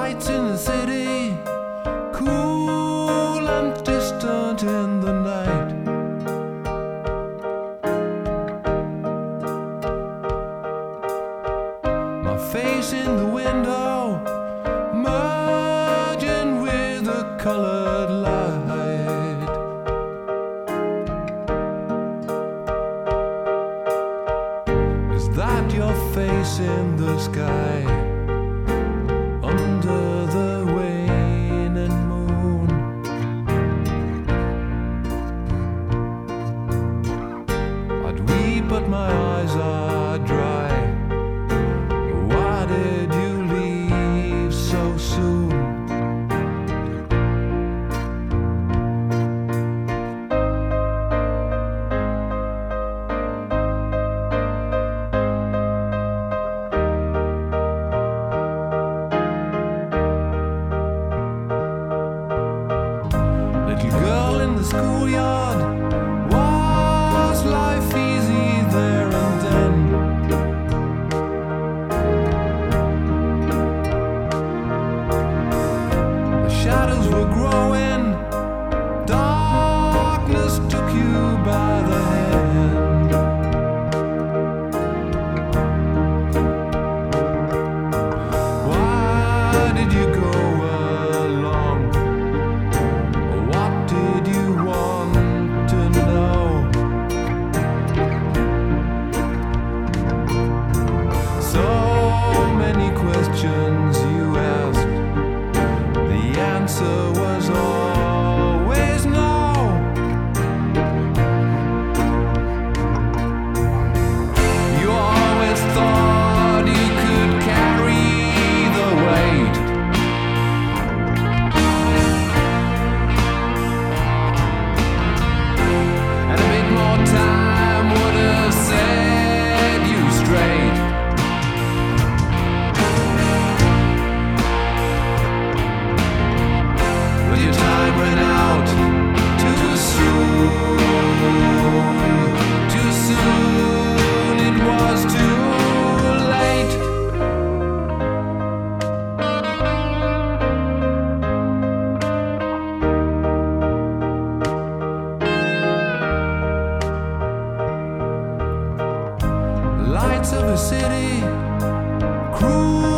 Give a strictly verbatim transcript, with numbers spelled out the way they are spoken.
lights in the city, cool and distant in the night. My face in the window, merging with the colored light. Is that your face in the sky? Under the waning moon, I'd weep but my eyes are dry. Why did you leave so soon? Little girl in the schoolyard, was life easy there and then? The shadows were growing, darkness took you by the hand. Why did you go along? What did you want to know? So many questions you asked, the answer was always no. You always thought you could carry the weight. And a bit more time would have set you straight. But your time ran out too soon. Too soon, it was too late. Lights of a city, cruel